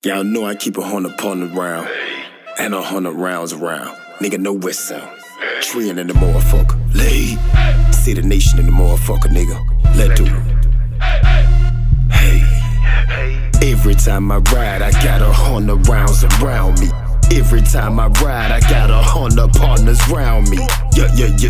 Y'all know I keep 100 upon the round and 100 rounds around. Nigga, no West Sound. Treeing in the motherfucker. Lay. See the nation in the motherfucker, nigga. Let do it. Hey. Every time I ride, I got 100 rounds around me. Every time I ride, I got 100 partners around me. Yo.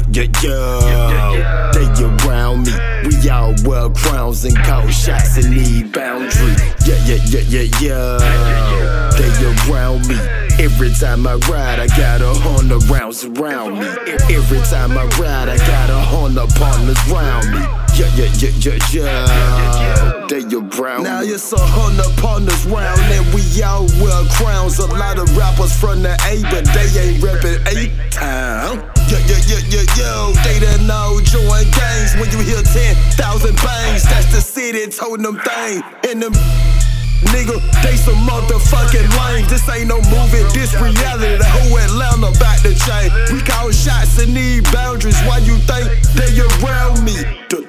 They around me. We all wear crowns and call shots and need boundary. Yo. They around me. Every time I ride, I got 100 rounds around me. Every time I ride, I got 100 partners around me. Yo. They around me. Now it's 100 partners round and we all wear crowns. A lot of rappers from the A, but they ain't reppin' A-Town. Yo, they done all join gangs. When you hear 10,000 bangs, that's the city told them thing. And them nigga, they some motherfucking lame. This ain't no movie, this reality. The whole Atlanta back to change. We call shots and need boundaries. Why you think they around me?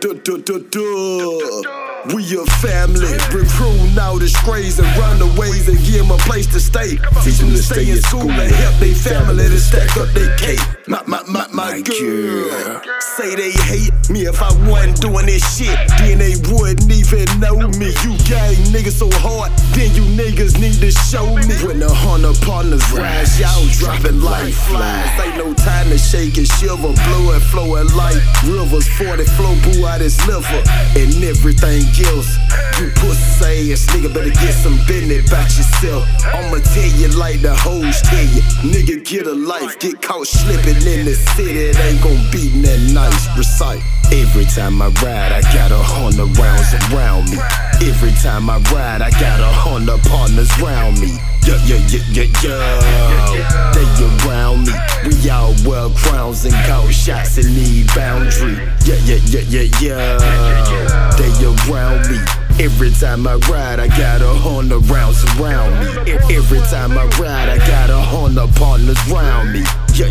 We a family, recruiting all the strays and runaways and give them a place to stay. Teach them to stay in school and help their family to stack up their cake. My girl say they hate me if I wasn't doing this shit. Then they wouldn't even know me. You gang niggas so hard, then you niggas need to show me. When 100 partners rise, y'all dropping like flies. Ain't no time to shake and shiver, blow it, flowing like rivers. 40 flow boo out his liver and everything else. You pussy ass nigga better get some business about yourself. I'ma tell you like the hoes tell you. Nigga get a life, get caught slipping in the city, it ain't gon' be that nice. Recite. Every time I ride, I got 100 rounds around me. Every time I ride, I got 100 partners around me. Yo. They around me. We all wear crowns and call shots and need boundary. Yo. They around me. Every time I ride, I got 100 rounds around me. Every time I ride, I got 100 partners around me. Yo.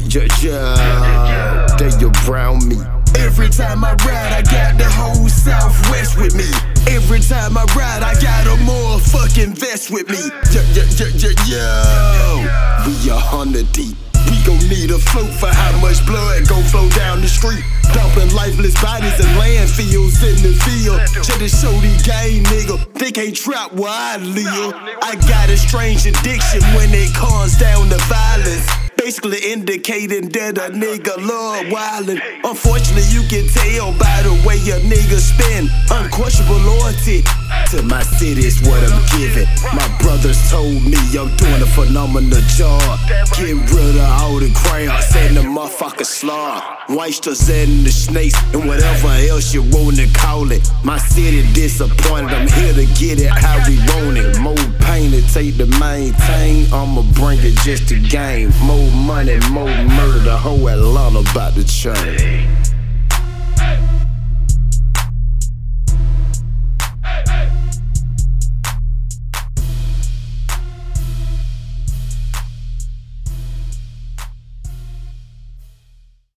They around me. Every time I ride, I got the whole Southwest with me. Every time I ride, I got a motherfucking vest with me. Yo. We 100 deep. We gon' need a float for how much blood gon' flow down the street. Dumping lifeless bodies in landfills in the field. Just to show these gang nigga, they can't trap where I live. I got a strange addiction when it comes down to violence. Basically indicating that a nigga love wildin'. Unfortunately, you can tell by the way a nigga spin. Unquestionable loyalty to my city is what I'm giving. My brothers told me I'm doing a phenomenal job. Get rid of all the crowds and the motherfucker slaughter. Oysters and the snakes and whatever else you wanna call it. My city disappointed, I'm here to get it how we want it. More pain to take to maintain, I'ma bring it just to gain. More money, more murder, the whole Atlanta about to change.